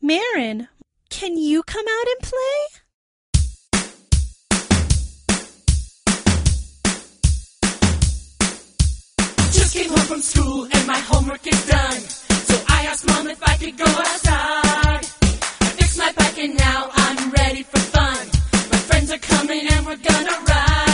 Marin, can you come out and play? Just came home from school and my homework is done. So I asked Mom if I could go outside. I fixed my bike and now I'm ready for fun. My friends are coming and we're gonna ride.